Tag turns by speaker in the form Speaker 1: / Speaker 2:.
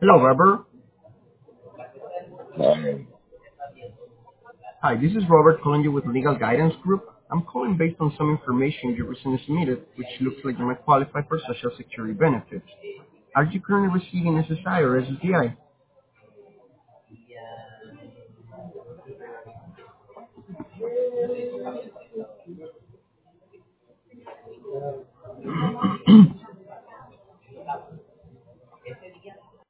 Speaker 1: Hello, Robert.
Speaker 2: Um,
Speaker 1: Hi, this is Robert calling you with Legal Guidance Group. I'm calling based on some information you recently submitted, which looks like you might qualify for Social Security benefits. Are you currently receiving SSI or SSDI?